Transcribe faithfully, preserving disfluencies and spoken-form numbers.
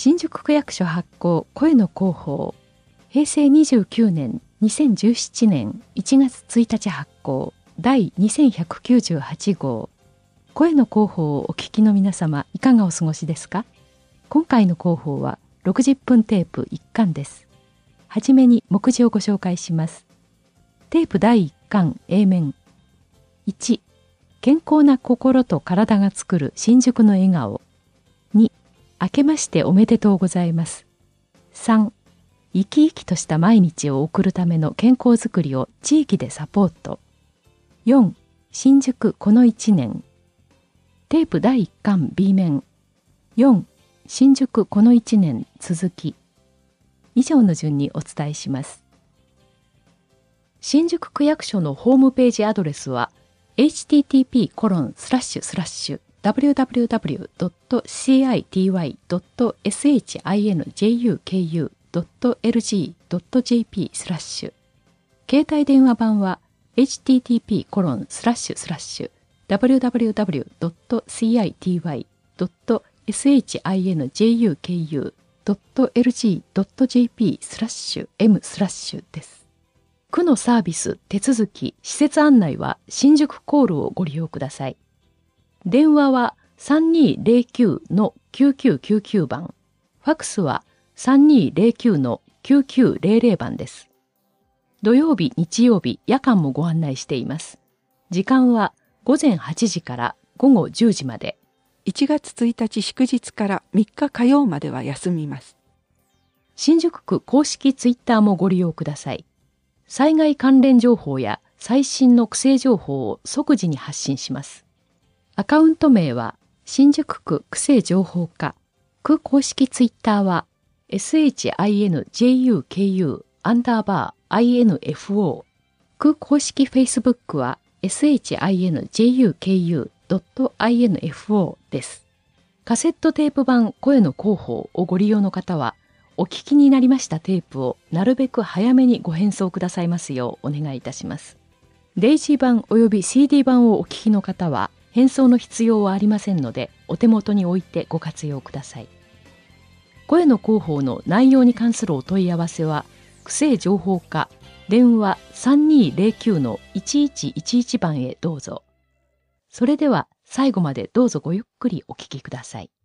新宿区役所発行声の広報、平成にじゅうきゅうねんにせんじゅうななねんいちがつついたち発行第にせんひゃくきゅうじゅうはち号。声の広報をお聞きの皆様、いかがお過ごしですか？今回の広報はろくじゅっぷんテープいっかんです。はじめに目次をご紹介します。テープだいいっかん A 面。いち、健康な心と体が作る新宿の笑顔。に、明けましておめでとうございます。さん、生き生きとした毎日を送るための健康づくりを地域でサポート。よん、新宿このいちねん。テープだいいっかん B 面。よん、新宿このいちねん続き。以上の順にお伝えします。新宿区役所のホームページアドレスは エイチティーティーピーコロンスラッシュスラッシュダブリューダブリューダブリュードットシーアイティーワイドットエスエイチアイエヌジェイユーケーユードットエルジードットジェーピースラッシュ。携帯電話版は エイチティーティーピーコロンスラッシュスラッシュダブリューダブリューダブリュードットシーアイティーワイドットエスエイチアイエヌジェイユーケーユードットエルジードットジェーピースラッシュエムスラッシュです。区のサービス、手続き、施設案内は新宿コールをご利用ください。電話は さんにーぜろきゅうのきゅうきゅうきゅうきゅう 番、ファックスは さんにーぜろきゅうのきゅうきゅうぜろぜろ 番です。土曜日、日曜日、夜間もご案内しています。時間はごぜんはちじからごごじゅうじまで。 いちがつついたち祝日からみっか火曜までは休みます。 新宿区公式ツイッターもご利用ください。災害関連情報や最新の区政情報を即時に発信します。アカウント名は新宿区区政情報課。区公式ツイッターは エスエイチアイエヌジェイユーケーユー アンダーバー アイエヌエフオー。区公式フェイスブックは エスエイチアイエヌジェイユーケーユードットアイエヌエフオー です。カセットテープ版声の広報をご利用の方は、お聞きになりましたテープをなるべく早めにご返送くださいますようお願いいたします。デイジー版および シーディー 版をお聞きの方は、返送の必要はありませんので、お手元に置いてご活用ください。声の広報の内容に関するお問い合わせは、区政情報課電話 さんにーぜろきゅうのいちいちいちいち 番へどうぞ。それでは最後までどうぞごゆっくりお聞きください。